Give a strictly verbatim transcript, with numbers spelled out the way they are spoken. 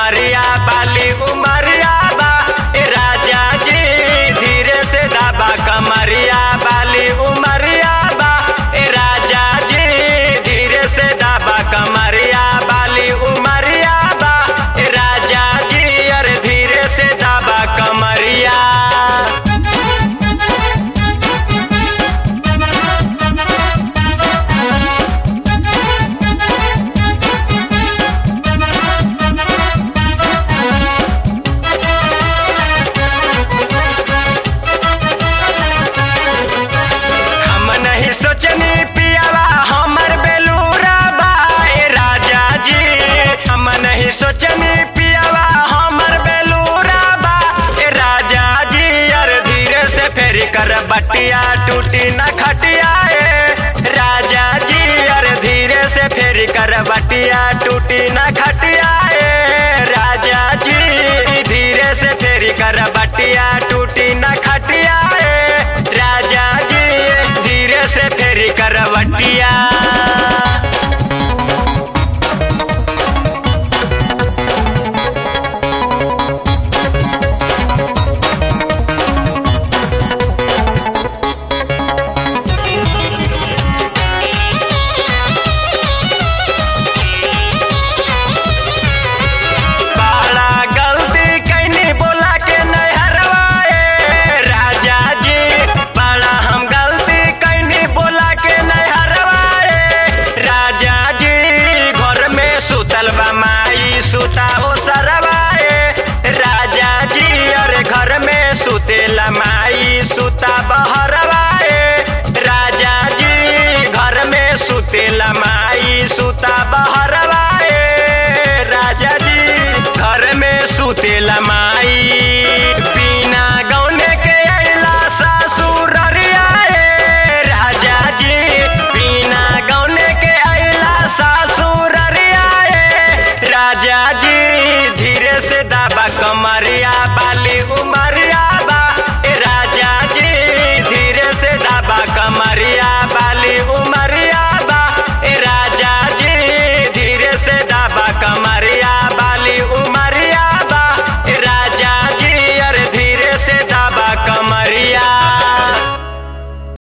कमरिया बाली उमरिया बा ए राजा जी धीरे से दाबा कमरिया बाली उमरिया बा ए राजा जी धीरे से दाबा कमरिया बाली उमरिया बा ए राजा जी अरे धीरे से दाबा कमरिया। सोचनी पियावा हमर बेलूरा बा ए राजा जी अरे धीरे से फेरी कर बटिया टूटी न खटिया ए राजा जी अरे धीरे से फेरी कर बटिया टूटी न खटिया ए राजा जी धीरे से फेरी कर बटिया टूटी न खटिया ए राजा जी धीरे से फेरी कर बटिया। सुता हो सरवाए राजा जी अरे घर में सुतेला माई सुता बहरवाए राजा जी घर में सुतेला माई सुता बहरवाए राजा जी घर में सुतेला माई बिना गौने के अइला ससुररिया राजा जी बिना गौने के अइला सासु